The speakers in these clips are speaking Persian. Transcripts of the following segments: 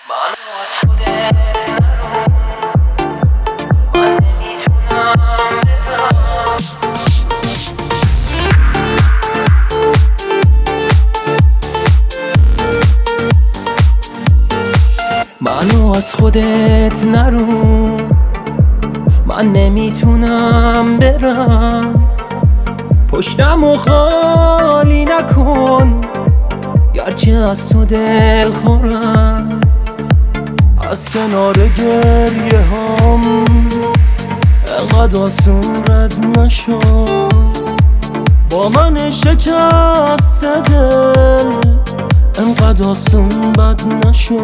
منو از خودت نرو، من نمیتونم برم. منو از خودت نرو، من نمیتونم برم. پشتمو خالی نکن گرچه از تو دل خورم. از کنار گریه هم انقدر آسون رد نشو. با من شکست دل انقدر آسون بد نشو.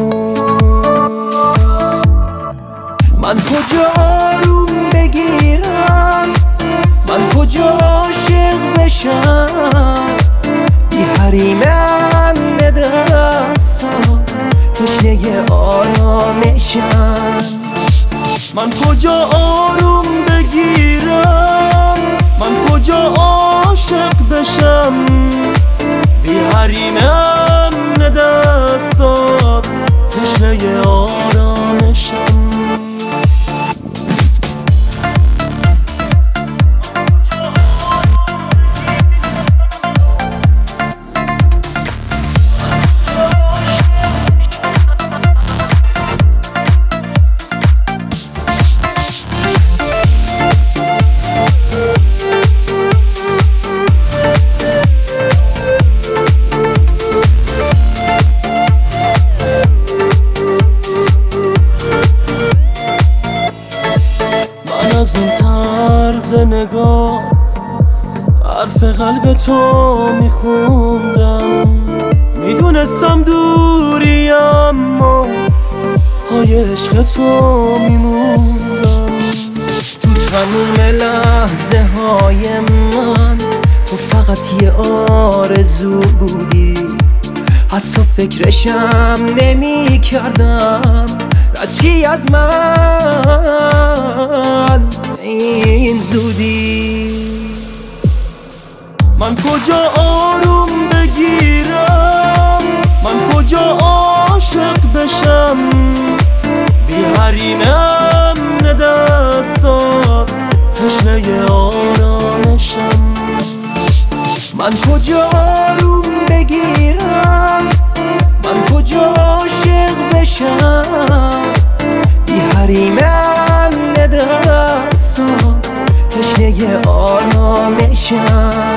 من کجا آروم بگیرم، من کجا عاشق بشم. بی حریمم دستات تشنه آرامشم. من کجا آروم بگیرم، من کجا عاشق بشم. بی حریمم دستات تشنه آرامشم. از اون طرز نگات حرف قلب تو میخوندم. میدونستم دوری اما پای عشق تو میموندم. تو تموم لحظه های من تو فقط یه آرزو بودی. حتی فکرشم نمی کردم رد از من این زودی. من کجا آروم بگیرم، من کجا عاشق بشم. بی حریمم دستات تشنه آرامشم. من کجا آروم بگیرم، من کجا عاشق بشم. بی حریمم دستات تشنه آرامشم.